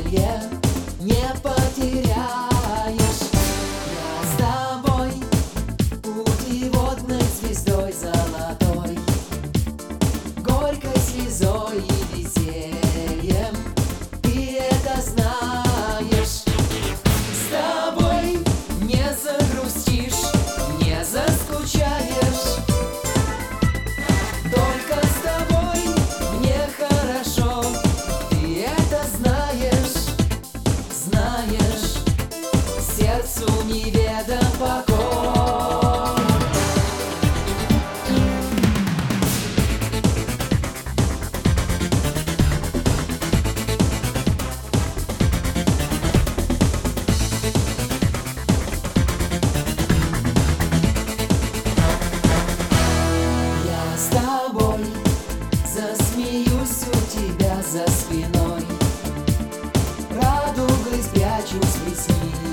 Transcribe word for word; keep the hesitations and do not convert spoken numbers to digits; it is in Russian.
не потеряешь. Я с тобой путеводной звездой золотой, горькой слезой и весельем, ты это знаешь. С тобой не загрустишь, не заскучаешь. Только с тобой мне хорошо, ты это знаешь, знаешь. Сердцу неведом покой. Я с тобой засмеюсь у тебя за спиной, радугой спрячусь в ресницах.